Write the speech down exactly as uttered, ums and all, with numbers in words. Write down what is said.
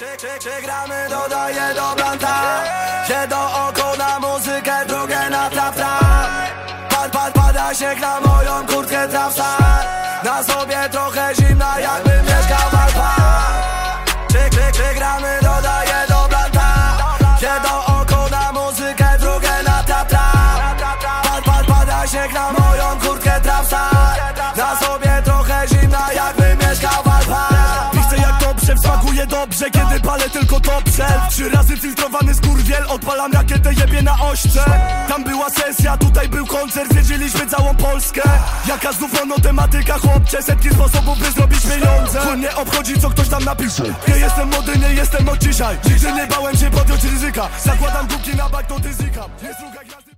Czy, czy, czy gramy, dodaję do blanta. Jedno oko na muzykę, drugie na trap trap. Pad, pad, pada śnieg na moją kurtkę trapsa. Na sobie trochę zimna, jakbym mieszkał w Alpach. Czy, czy, czy gramy, dodaję do blanta. Jedno oko na muzykę, drugie na trap trap. Pad, pad, pada śnieg na moją kurtkę trapsa. Na sobie trochę zimna, jakbym mieszkał w Alpach. Piszę jak dobrze, smakuje dobrze, kiedy palę tylko dobrze. Trzy razy filtrowany skurwiel, odpalam rakietę, jebie na ośce. Tam była sesja, tutaj był koncert, zwiedziliśmy całą Polskę. Jaka znów monotematyka, chłopcze, setki sposobów, by zrobić pieniądze. Chuj mnie obchodzi, co ktoś tam napisze. Nie jestem młody, nie jestem od dzisiaj. Nigdy nie bałem się podjąć ryzyka. Zakładam kubki na bak, to ty zykam. Nie słuchaj